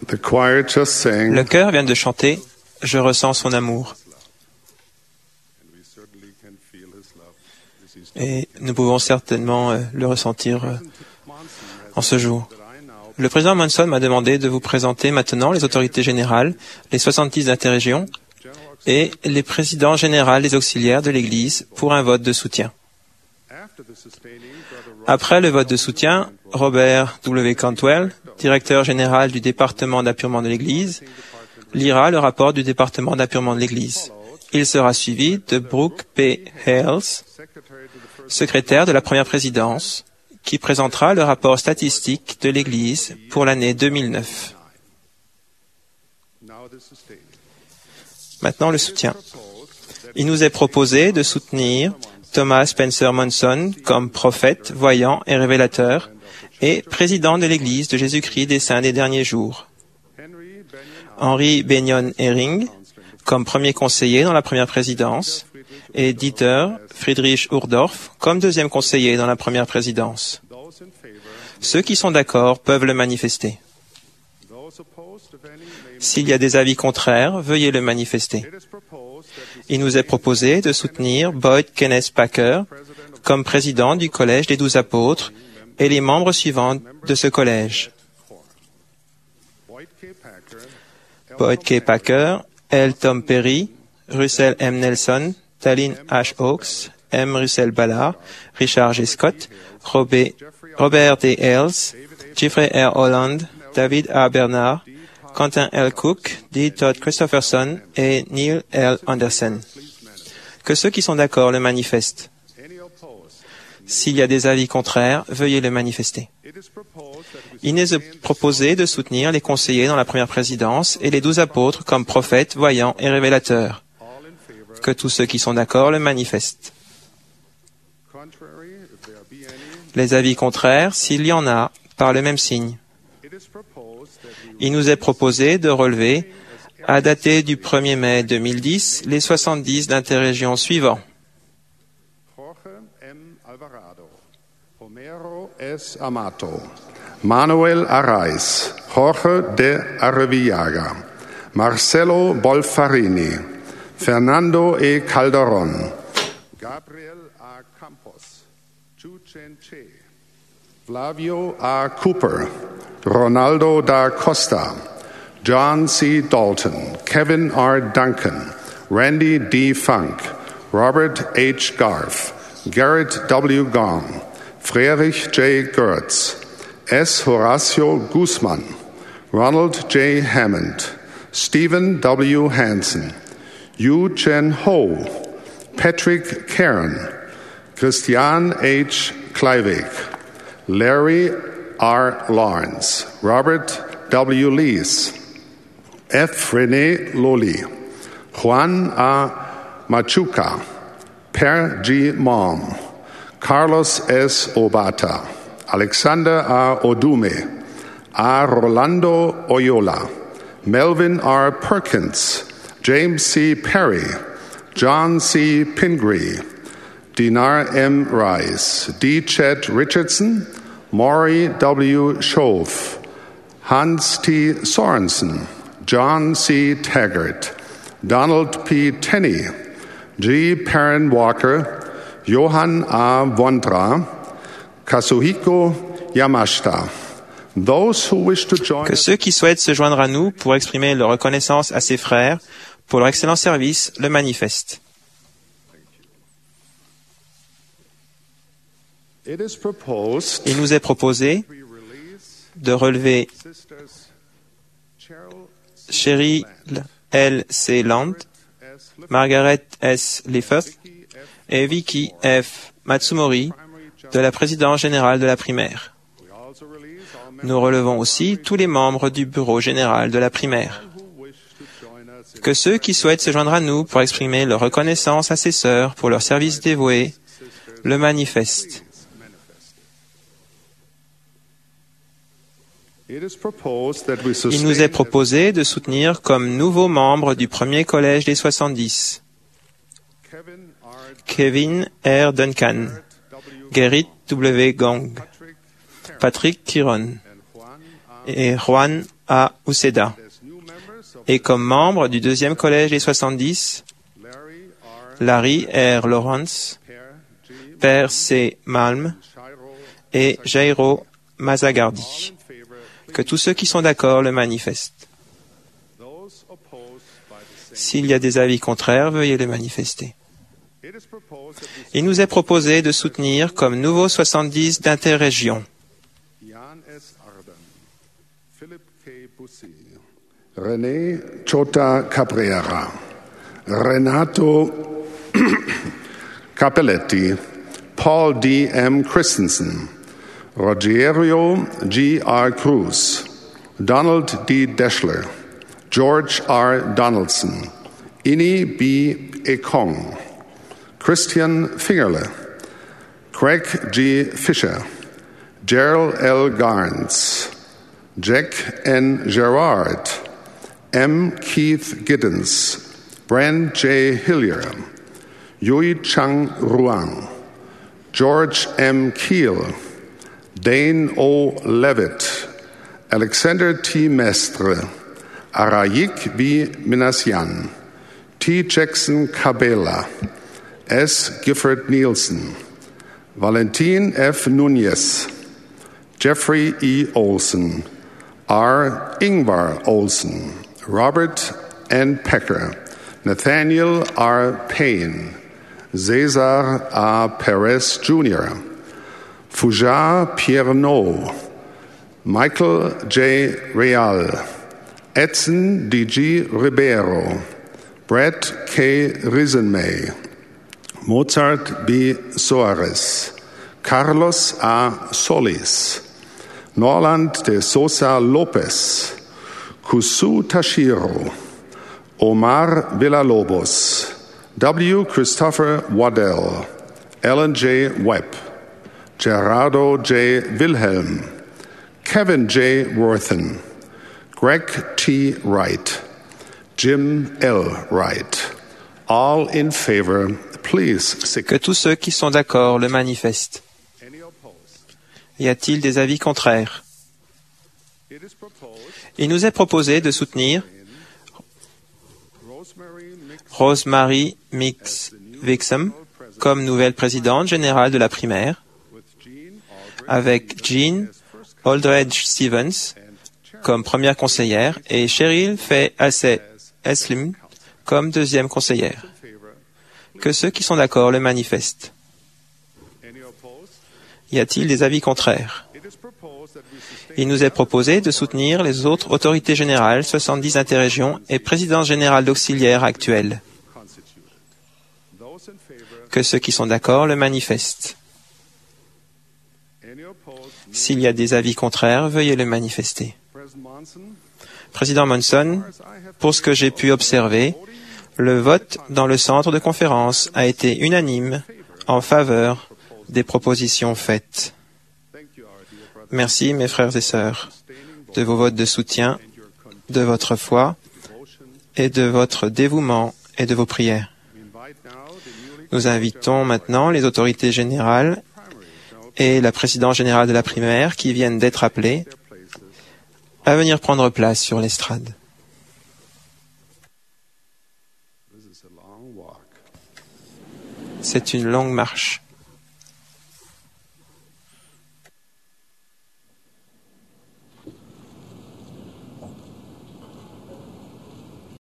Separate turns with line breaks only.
The choir just sang.
Le chœur vient de chanter « Je ressens son amour ». Et nous pouvons certainement le ressentir en ce jour. Le président Monson m'a demandé de vous présenter maintenant les autorités générales, les 70 interrégions et les présidents généraux des auxiliaires de l'Église pour un vote de soutien. Après le vote de soutien, Robert W. Cantwell, directeur général du département d'appurement de l'Église, lira le rapport du département d'appurement de l'Église. Il sera suivi de Brooke P. Hales, secrétaire de la première présidence, qui présentera le rapport statistique de l'Église pour l'année 2009. Maintenant, le soutien. Il nous est proposé de soutenir Thomas Spencer Monson comme prophète, voyant et révélateur et président de l'Église de Jésus-Christ des Saints des Derniers Jours. Henry Benyon Ehring comme premier conseiller dans la première présidence et Dieter Friedrich Uhdorf comme deuxième conseiller dans la première présidence. Ceux qui sont d'accord peuvent le manifester. S'il y a des avis contraires, veuillez le manifester. Il nous est proposé de soutenir Boyd Kenneth Packer comme président du Collège des 12 apôtres et les membres suivants de ce collège. Boyd K. Packer, L. Tom Perry, Russell M. Nelson, Tallinn H. Hawkes, M. Russell Ballard, Richard G. Scott, Robert D. Hales, Jeffrey R. Holland, David A. Bernard, Quentin L. Cook, D. Todd Christopherson et Neil L. Anderson. Que ceux qui sont d'accord le manifestent. S'il y a des avis contraires, veuillez le manifester. Il nous est proposé de soutenir les conseillers dans la première présidence et les 12 apôtres comme prophètes, voyants et révélateurs. Que tous ceux qui sont d'accord le manifestent. Les avis contraires, s'il y en a, par le même signe. Il nous est proposé de relever, à dater du 1er mai 2010, les 70 d'interrégions suivants.
Jorge M. Alvarado, Homero S. Amato, Manuel Arraiz, Jorge de Arrevillaga, Marcelo Bolfarini, Fernando E. Calderón, Gabriel A. Campos, Chu Chen Che, Flavio A. Cooper, Ronaldo da Costa, John C. Dalton, Kevin R. Duncan, Randy D. Funk, Robert H. Garf, Garrett W. Gong, Friedrich J. Gertz, S. Horacio Guzman, Ronald J. Hammond, Stephen W. Hansen, Yu Chen Ho, Patrick Karen, Christian H. Kleivik, Larry R. Lawrence, Robert W. Lees, F. René Loli, Juan A. Machuca, Per G. Mom, Carlos S. Obata, Alexander A. Odume, A. Rolando Oyola, Melvin R. Perkins, James C. Perry, John C. Pingree, Dinar M. Rice, D. Chet Richardson, Maury W. Schoaf, Hans T. Sorensen, John C. Taggart, Donald P. Tenney, G. Perrin Walker, Johann A. Vondra, Kazuhiko Yamashita. Those who wish to join
Que ceux qui souhaitent se joindre à nous pour exprimer leur reconnaissance à ses frères pour leur excellent service le manifestent. Il nous est proposé de relever Cheryl L. C. Land, Margaret S. Lifford et Vicky F. Matsumori de la présidence générale de la primaire. Nous relevons aussi tous les membres du bureau général de la primaire. Que ceux qui souhaitent se joindre à nous pour exprimer leur reconnaissance à ses sœurs pour leur service dévoué le manifestent. Il nous est proposé de soutenir comme nouveaux membres du premier collège des 70 Kevin R. Duncan, Gerrit W. Gong, Patrick Kiron et Juan à Uceda. Et comme membre du deuxième collège des 70, Larry R. Lawrence, Per C. Malm et Jairo Mazzagardi. Que tous ceux qui sont d'accord le manifestent. S'il y a des avis contraires, veuillez le manifester. Il nous est proposé de soutenir comme nouveau 70 d'interrégion.
René Chota Cabrera, Renato Capelletti, Paul D. M. Christensen, Rogerio G. R. Cruz, Donald D. Deschler, George R. Donaldson, Ini B. Ekong, Christian Fingerle, Craig G. Fisher, Gerald L. Garns, Jack N. Gerard, M. Keith Giddens, Brand J. Hillier, Yui Chang Ruang, George M. Keel, Dane O. Levitt, Alexander T. Mestre, Arayik B. Minasian, T. Jackson Cabela, S. Gifford Nielsen, Valentin F. Nunez, Jeffrey E. Olson, R. Ingvar Olson, Robert N. Pecker, Nathaniel R. Payne, Cesar A. Perez Jr., Foujar Pierno, Michael J. Real, Edson D.G. Ribeiro, Brett K. Risenmay, Mozart B. Soares, Carlos A. Solis, Norland de Sosa Lopez, Kusu Tashiro, Omar Villalobos, W. Christopher Waddell, Ellen J. Webb, Gerardo J. Wilhelm, Kevin J. Worthen, Greg T. Wright, Jim L. Wright. All in favor, please.
Que tous ceux qui sont d'accord le manifestent. Y a-t-il des avis contraires? Il nous est proposé de soutenir Rosemary Mix Wixom comme nouvelle présidente générale de la primaire, avec Jean Aldredge Stevens comme première conseillère et Cheryl Faye Eslim comme deuxième conseillère. Que ceux qui sont d'accord le manifestent. Y a-t-il des avis contraires? Il nous est proposé de soutenir les autres autorités générales, 70 interrégions et présidence générale d'auxiliaires actuels. Que ceux qui sont d'accord le manifestent. S'il y a des avis contraires, veuillez le manifester. Président Monson, pour ce que j'ai pu observer, le vote dans le centre de conférence a été unanime en faveur des propositions faites. Merci, mes frères et sœurs, de vos votes de soutien, de votre foi et de votre dévouement et de vos prières. Nous invitons maintenant les autorités générales et la présidente générale de la primaire qui viennent d'être appelées à venir prendre place sur l'estrade. C'est une longue marche.